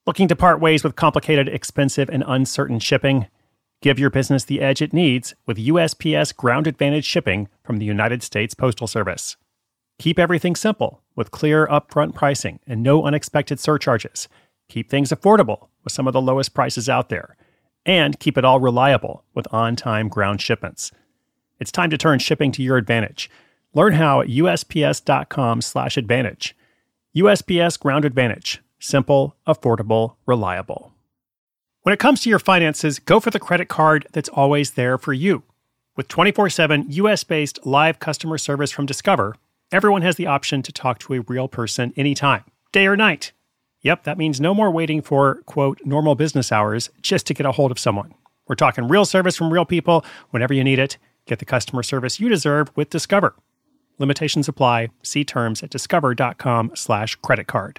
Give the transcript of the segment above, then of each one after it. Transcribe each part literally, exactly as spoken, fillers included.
Looking to part ways with complicated, expensive, and uncertain shipping? Give your business the edge it needs with U S P S Ground Advantage shipping from the United States Postal Service. Keep everything simple with clear upfront pricing and no unexpected surcharges. Keep things affordable with some of the lowest prices out there. And keep it all reliable with on-time ground shipments. It's time to turn shipping to your advantage. Learn how at USPS.com slash advantage. U S P S Ground Advantage. Simple, affordable, reliable. When it comes to your finances, go for the credit card that's always there for you. With twenty-four seven U S-based live customer service from Discover, everyone has the option to talk to a real person anytime, day or night. Yep, that means no more waiting for, quote, normal business hours just to get a hold of someone. We're talking real service from real people whenever you need it. Get the customer service you deserve with Discover. Limitations apply. See terms at discover.com slash credit card.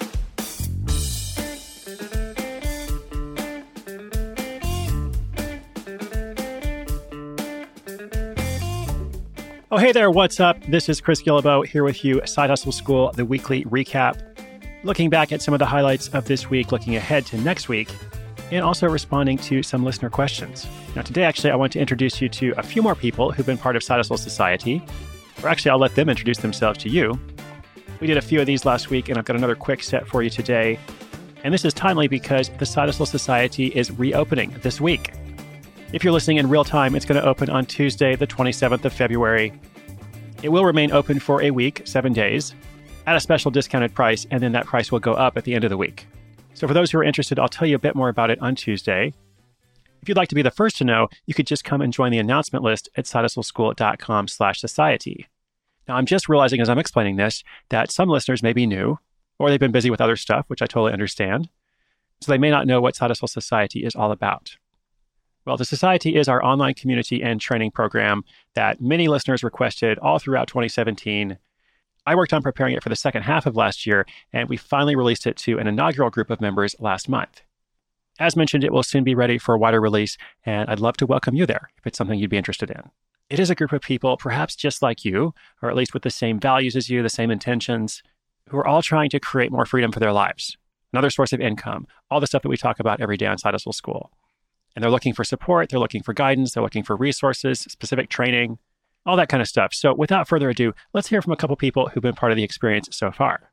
Oh, hey there, what's up? This is Chris Guillebeau here with you, Side Hustle School, the weekly recap. Looking back at some of the highlights of this week, looking ahead to next week, and also responding to some listener questions. Now, today, actually, I want to introduce you to a few more people who've been part of Side Hustle Society. Or actually, I'll let them introduce themselves to you. We did a few of these last week, and I've got another quick set for you today. And this is timely because the Side Hustle Society is reopening this week. If you're listening in real time, it's going to open on Tuesday, the twenty-seventh of February. It will remain open for a week, seven days, at a special discounted price, and then that price will go up at the end of the week. So for those who are interested, I'll tell you a bit more about it on Tuesday. If you'd like to be the first to know, you could just come and join the announcement list at sidehustleschool.com slash society. Now, I'm just realizing as I'm explaining this that some listeners may be new, or they've been busy with other stuff, which I totally understand. So they may not know what Side Hustle Society is all about. Well, the Society is our online community and training program that many listeners requested all throughout twenty seventeen. I worked on preparing it for the second half of last year, and we finally released it to an inaugural group of members last month. As mentioned, it will soon be ready for a wider release, and I'd love to welcome you there if it's something you'd be interested in. It is a group of people, perhaps just like you, or at least with the same values as you, the same intentions, who are all trying to create more freedom for their lives, another source of income, all the stuff that we talk about every day on Side Hustle School. And they're looking for support, they're looking for guidance, they're looking for resources, specific training, all that kind of stuff. So without further ado, let's hear from a couple people who've been part of the experience so far.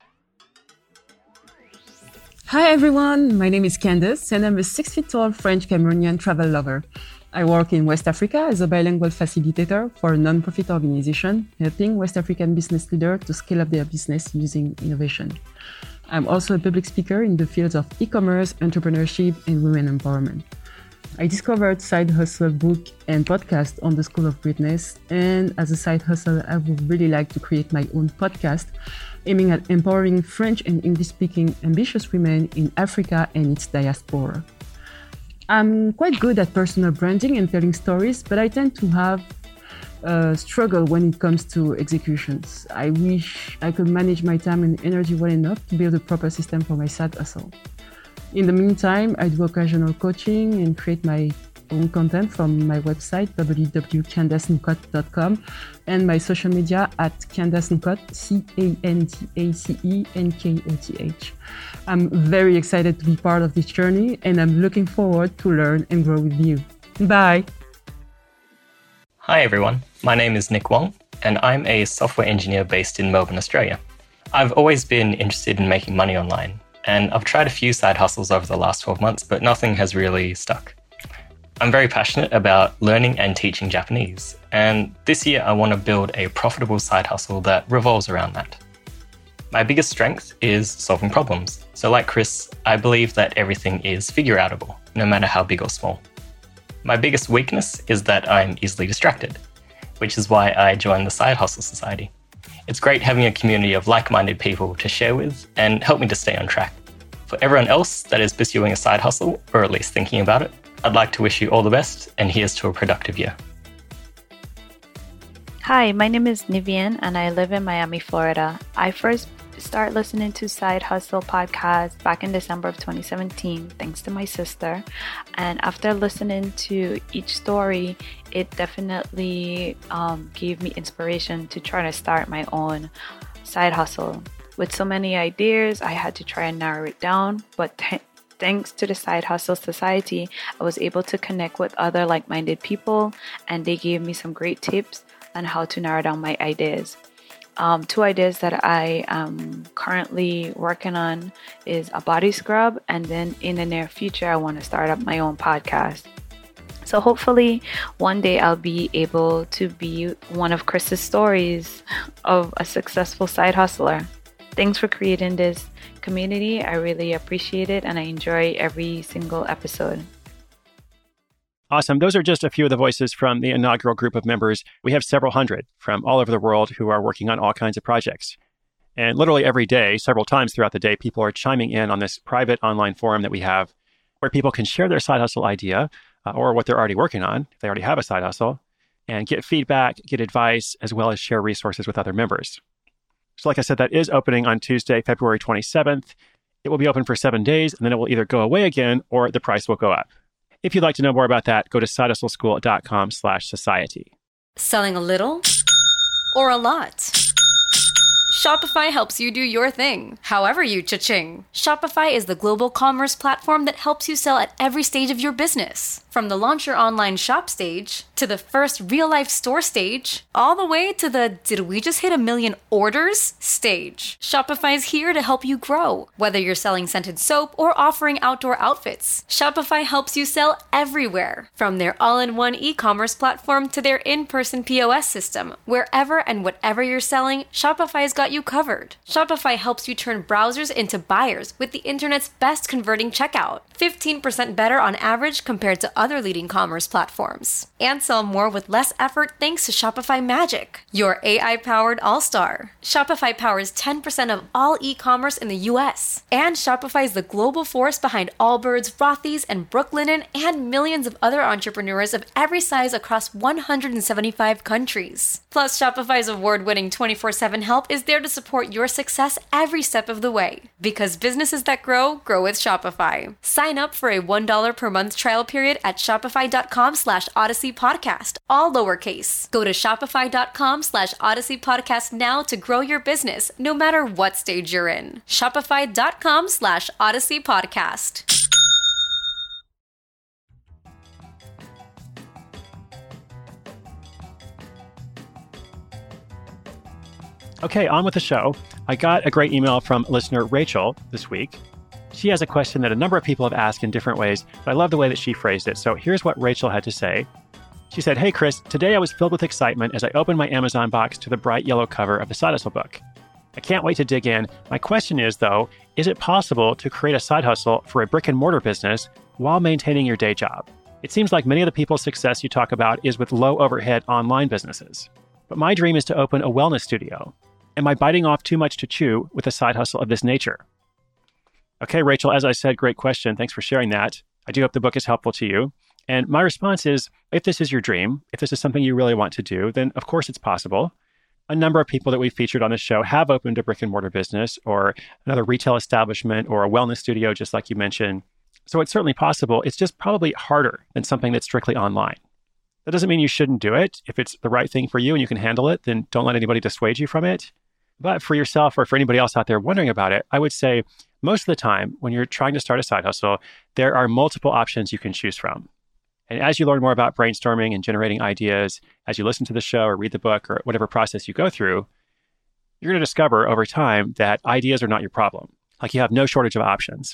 Hi everyone, my name is Candace and I'm a six feet tall French Cameroonian travel lover. I work in West Africa as a bilingual facilitator for a non-profit organization, helping West African business leaders to scale up their business using innovation. I'm also a public speaker in the fields of e-commerce, entrepreneurship, and women empowerment. I discovered Side Hustle book and podcast on the School of Greatness, and as a side hustle, I would really like to create my own podcast aiming at empowering French and English-speaking ambitious women in Africa and its diaspora. I'm quite good at personal branding and telling stories, but I tend to have a struggle when it comes to executions. I wish I could manage my time and energy well enough to build a proper system for my side hustle. In the meantime, I do occasional coaching and create my own content from my website, w w w dot candace nkot dot com, and my social media at Candace Nkot, C A N D A C E N K O T H. I'm very excited to be part of this journey, and I'm looking forward to learn and grow with you. Bye! Hi everyone, my name is Nick Wong, and I'm a software engineer based in Melbourne, Australia. I've always been interested in making money online, and I've tried a few side hustles over the last twelve months, but nothing has really stuck. I'm very passionate about learning and teaching Japanese, and this year I want to build a profitable side hustle that revolves around that. My biggest strength is solving problems. So like Chris, I believe that everything is figure-outable, no matter how big or small. My biggest weakness is that I'm easily distracted, which is why I joined the Side Hustle Society. It's great having a community of like-minded people to share with and help me to stay on track. For everyone else that is pursuing a side hustle, or at least thinking about it, I'd like to wish you all the best, and here's to a productive year. Hi, my name is Nivian, and I live in Miami, Florida. I first started listening to Side Hustle podcast back in December of twenty seventeen, thanks to my sister. And after listening to each story, it definitely um, gave me inspiration to try to start my own side hustle. With so many ideas, I had to try and narrow it down, but t- Thanks to the Side Hustle Society, I was able to connect with other like-minded people, and they gave me some great tips on how to narrow down my ideas. Um, two ideas that I am currently working on is a body scrub, and then in the near future, I want to start up my own podcast. So hopefully one day I'll be able to be one of Chris's stories of a successful side hustler. Thanks for creating this community. I really appreciate it, and I enjoy every single episode. Awesome. Those are just a few of the voices from the inaugural group of members. We have several hundred from all over the world who are working on all kinds of projects. And literally every day, several times throughout the day, people are chiming in on this private online forum that we have where people can share their side hustle idea uh, or what they're already working on, if they already have a side hustle, and get feedback, get advice, as well as share resources with other members. So like I said, that is opening on Tuesday, February twenty-seventh. It will be open for seven days, and then it will either go away again or the price will go up. If you'd like to know more about that, go to sidehustleschool.com slash society. Selling a little or a lot? Shopify helps you do your thing, however you cha-ching. Shopify is the global commerce platform that helps you sell at every stage of your business. From the launch your online shop stage, to the first real-life store stage, all the way to the did we just hit a million orders stage. Shopify's here to help you grow. Whether you're selling scented soap or offering outdoor outfits, Shopify helps you sell everywhere. From their all-in-one e-commerce platform to their in-person P O S system, wherever and whatever you're selling, Shopify's got you covered. Shopify helps you turn browsers into buyers with the internet's best converting checkout. fifteen percent better on average compared to other leading commerce platforms. And sell more with less effort thanks to Shopify Magic, your A I-powered all-star. Shopify powers ten percent of all e-commerce in the U S. And Shopify is the global force behind Allbirds, Rothy's, and Brooklinen, and millions of other entrepreneurs of every size across one hundred seventy-five countries. Plus, Shopify's award-winning twenty-four seven help is there to support your success every step of the way. Because businesses that grow, grow with Shopify. Sign up for a one dollar per month trial period at shopify.com slash Odyssey Podcast, all lowercase. Go to shopify.com slash Odyssey Podcast now to grow your business, no matter what stage you're in. Shopify.com slash Odyssey Podcast. Okay, on with the show. I got a great email from listener Rachel this week. She has a question that a number of people have asked in different ways, but I love the way that she phrased it. So here's what Rachel had to say. She said, "Hey, Chris, today I was filled with excitement as I opened my Amazon box to the bright yellow cover of the Side Hustle book. I can't wait to dig in. My question is, though, is it possible to create a side hustle for a brick and mortar business while maintaining your day job? It seems like many of the people's success you talk about is with low overhead online businesses. But my dream is to open a wellness studio. Am I biting off too much to chew with a side hustle of this nature?" Okay, Rachel, as I said, great question. Thanks for sharing that. I do hope the book is helpful to you. And my response is, if this is your dream, if this is something you really want to do, then of course it's possible. A number of people that we've featured on this show have opened a brick and mortar business or another retail establishment or a wellness studio, just like you mentioned. So it's certainly possible. It's just probably harder than something that's strictly online. That doesn't mean you shouldn't do it. If it's the right thing for you and you can handle it, then don't let anybody dissuade you from it. But for yourself or for anybody else out there wondering about it, I would say most of the time when you're trying to start a side hustle, there are multiple options you can choose from. And as you learn more about brainstorming and generating ideas, as you listen to the show or read the book or whatever process you go through, you're going to discover over time that ideas are not your problem. Like you have no shortage of options.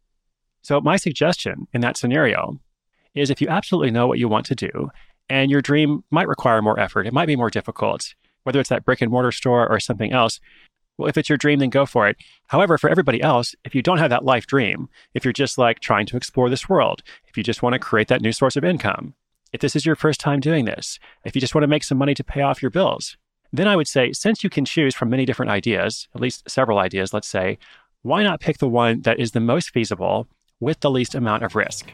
So my suggestion in that scenario is if you absolutely know what you want to do and your dream might require more effort, it might be more difficult, whether it's that brick and mortar store or something else, well, if it's your dream, then go for it. However, for everybody else, if you don't have that life dream, if you're just like trying to explore this world, if you just want to create that new source of income, if this is your first time doing this, if you just want to make some money to pay off your bills, then I would say, since you can choose from many different ideas, at least several ideas, let's say, why not pick the one that is the most feasible with the least amount of risk?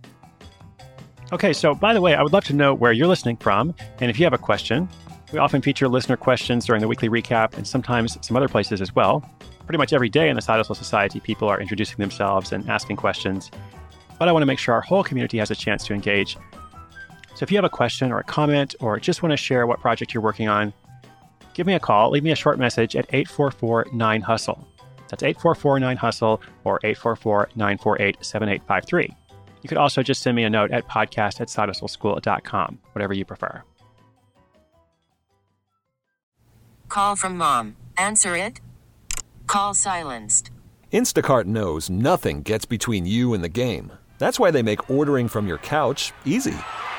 Okay, so by the way, I would love to know where you're listening from. And if you have a question, we often feature listener questions during the weekly recap and sometimes some other places as well. Pretty much every day in the Side Hustle Society, people are introducing themselves and asking questions. But I want to make sure our whole community has a chance to engage. So if you have a question or a comment or just want to share what project you're working on, give me a call. Leave me a short message at eight four four nine hustle. That's eight four four nine hustle or eight four four nine four eight seven eight five three. You could also just send me a note at podcast at side hustle school dot com, whatever you prefer. Call from mom. Answer it. Call silenced. Instacart knows nothing gets between you and the game. That's why they make ordering from your couch easy.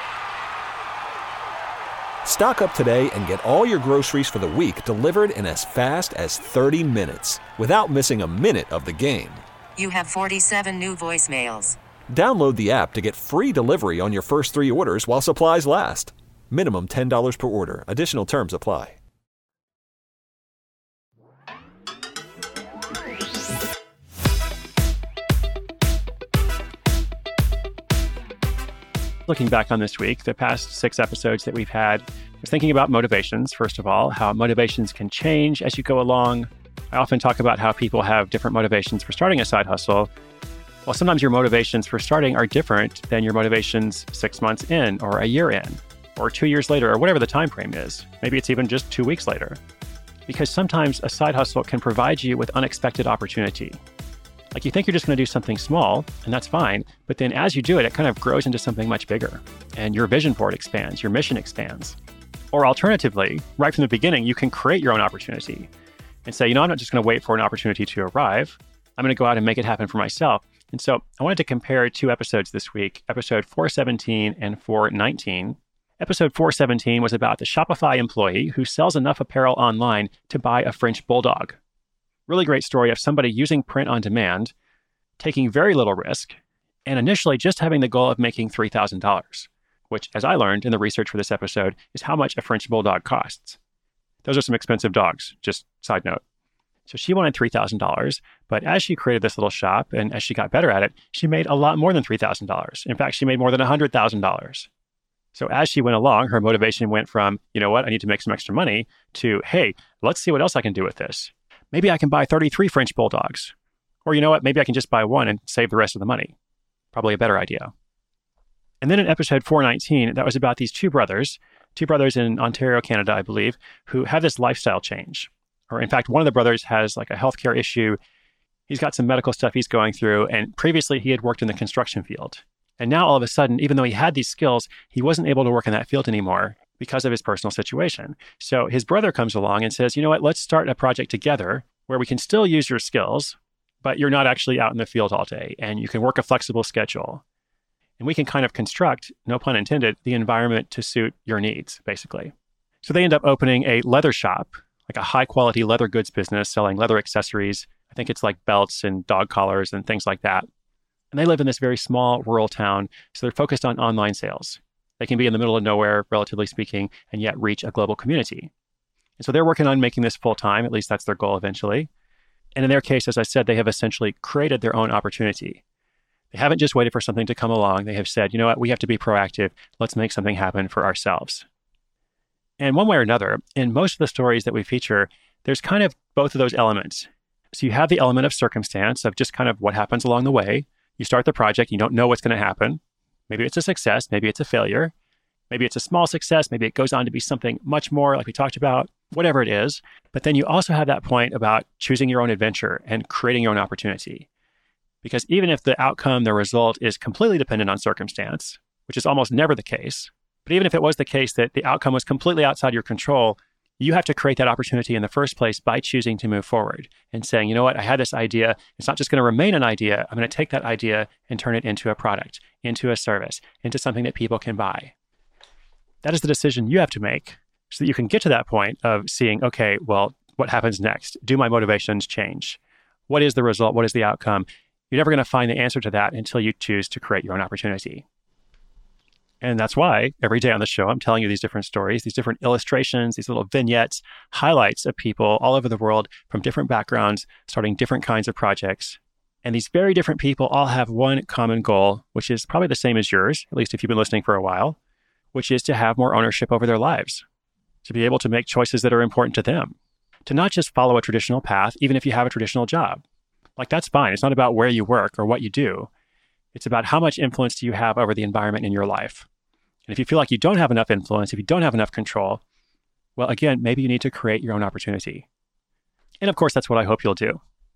Stock up today and get all your groceries for the week delivered in as fast as thirty minutes without missing a minute of the game. You have forty-seven new voicemails. Download the app to get free delivery on your first three orders while supplies last. Minimum ten dollars per order. Additional terms apply. Looking back on this week, the past six episodes that we've had, I was thinking about motivations, first of all, how motivations can change as you go along. I often talk about how people have different motivations for starting a side hustle. Well, sometimes your motivations for starting are different than your motivations six months in, or a year in, or two years later, or whatever the time frame is. Maybe it's even just two weeks later. Because sometimes a side hustle can provide you with unexpected opportunity. Like you think you're just going to do something small, and that's fine, but then as you do it, it kind of grows into something much bigger, and your vision for it expands, your mission expands. Or alternatively, right from the beginning, you can create your own opportunity and say, you know, I'm not just going to wait for an opportunity to arrive. I'm going to go out and make it happen for myself. And so I wanted to compare two episodes this week, episode four seventeen and four nineteen. Episode four seventeen was about the Shopify employee who sells enough apparel online to buy a French bulldog. Really great story of somebody using print on demand, taking very little risk, and initially just having the goal of making three thousand dollars, which, as I learned in the research for this episode, is how much a French bulldog costs. Those are some expensive dogs, just side note. So she wanted three thousand dollars, but as she created this little shop and as she got better at it, she made a lot more than three thousand dollars. In fact, she made more than one hundred thousand dollars. So as she went along, her motivation went from, you know what, I need to make some extra money, to, hey, let's see what else I can do with this. Maybe I can buy thirty-three French bulldogs. Or you know what, maybe I can just buy one and save the rest of the money. Probably a better idea. And then in episode four nineteen, that was about these two brothers, two brothers in Ontario, Canada, I believe, who have this lifestyle change. Or in fact, one of the brothers has like a healthcare issue. He's got some medical stuff he's going through. And previously he had worked in the construction field. And now all of a sudden, even though he had these skills, he wasn't able to work in that field anymore because of his personal situation. So his brother comes along and says, you know what, let's start a project together where we can still use your skills, but you're not actually out in the field all day and you can work a flexible schedule. And we can kind of construct, no pun intended, the environment to suit your needs, basically. So they end up opening a leather shop, like a high quality leather goods business selling leather accessories. I think it's like belts and dog collars and things like that. And they live in this very small rural town, so they're focused on online sales. They can be in the middle of nowhere, relatively speaking, and yet reach a global community. And so they're working on making this full time, at least that's their goal eventually. And in their case, as I said, they have essentially created their own opportunity. They haven't just waited for something to come along. They have said, you know what, we have to be proactive. Let's make something happen for ourselves. And one way or another, in most of the stories that we feature, there's kind of both of those elements. So you have the element of circumstance, of just kind of what happens along the way. You start the project, you don't know what's going to happen. Maybe it's a success, maybe it's a failure. Maybe it's a small success, maybe it goes on to be something much more like we talked about, whatever it is. But then you also have that point about choosing your own adventure and creating your own opportunity. Because even if the outcome, the result is completely dependent on circumstance, which is almost never the case, but even if it was the case that the outcome was completely outside your control, you have to create that opportunity in the first place by choosing to move forward and saying, you know what, I had this idea. It's not just going to remain an idea. I'm going to take that idea and turn it into a product, into a service, into something that people can buy. That is the decision you have to make so that you can get to that point of seeing, okay, well, what happens next? Do my motivations change? What is the result? What is the outcome? You're never going to find the answer to that until you choose to create your own opportunity. And that's why every day on the show, I'm telling you these different stories, these different illustrations, these little vignettes, highlights of people all over the world from different backgrounds, starting different kinds of projects. And these very different people all have one common goal, which is probably the same as yours, at least if you've been listening for a while, which is to have more ownership over their lives, to be able to make choices that are important to them, to not just follow a traditional path, even if you have a traditional job. Like, that's fine. It's not about where you work or what you do. It's about how much influence do you have over the environment in your life. And if you feel like you don't have enough influence, if you don't have enough control, well, again, maybe you need to create your own opportunity. And of course, that's what I hope you'll do.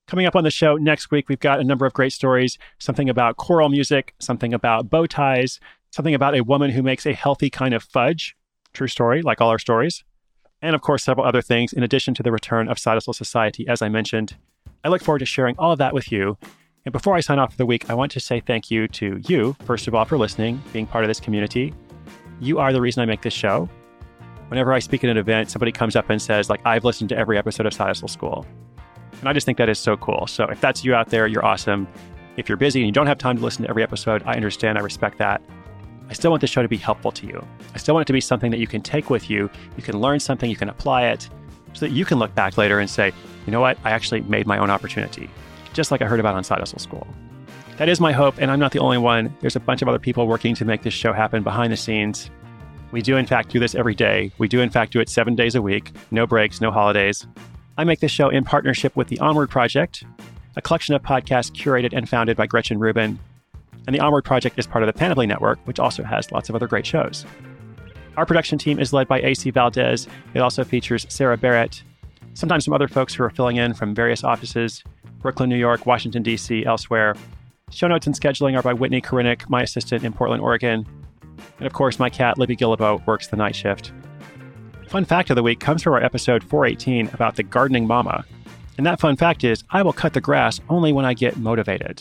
Coming up on the show next week, we've got a number of great stories, something about choral music, something about bow ties, something about a woman who makes a healthy kind of fudge. True story, like all our stories. And of course, several other things in addition to the return of Side Hustle Society, as I mentioned. I look forward to sharing all of that with you. And before I sign off for the week, I want to say thank you to you, first of all, for listening, being part of this community. You are the reason I make this show. Whenever I speak at an event, somebody comes up and says, like, I've listened to every episode of Side Hustle School. And I just think that is so cool. So if that's you out there, you're awesome. If you're busy and you don't have time to listen to every episode, I understand. I respect that. I still want the show to be helpful to you. I still want it to be something that you can take with you. You can learn something, you can apply it, so that you can look back later and say, you know what, I actually made my own opportunity, just like I heard about on Side Hustle School. That is my hope, and I'm not the only one. There's a bunch of other people working to make this show happen behind the scenes. We do, in fact, do this every day. We do, in fact, do it seven days a week, no breaks, no holidays. I make this show in partnership with the Onward Project, a collection of podcasts curated and founded by Gretchen Rubin. And the Onward Project is part of the Panoply Network, which also has lots of other great shows. Our production team is led by A C Valdez. It also features Sarah Barrett, sometimes some other folks who are filling in from various offices, Brooklyn, New York, Washington, D C, elsewhere. Show notes and scheduling are by Whitney Korinek, my assistant in Portland, Oregon. And of course, my cat, Libby Gillibo, works the night shift. Fun fact of the week comes from our episode four eighteen about the gardening mama. And that fun fact is, I will cut the grass only when I get motivated.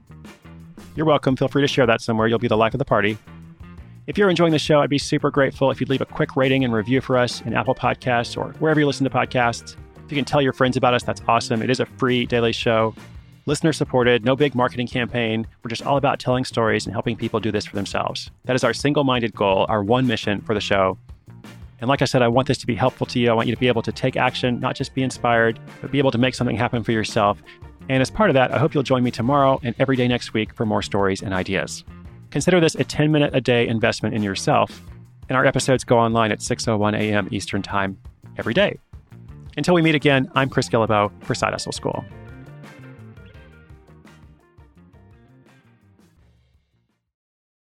You're welcome. Feel free to share that somewhere. You'll be the life of the party. If you're enjoying the show, I'd be super grateful if you'd leave a quick rating and review for us in Apple Podcasts or wherever you listen to podcasts. If you can tell your friends about us, that's awesome. It is a free daily show. Listener supported, no big marketing campaign. We're just all about telling stories and helping people do this for themselves. That is our single-minded goal, our one mission for the show. And like I said, I want this to be helpful to you. I want you to be able to take action, not just be inspired, but be able to make something happen for yourself. And as part of that, I hope you'll join me tomorrow and every day next week for more stories and ideas. Consider this a ten-minute a day investment in yourself. And our episodes go online at six oh one a.m. Eastern Time every day. Until we meet again, I'm Chris Guillebeau for Side Hustle School.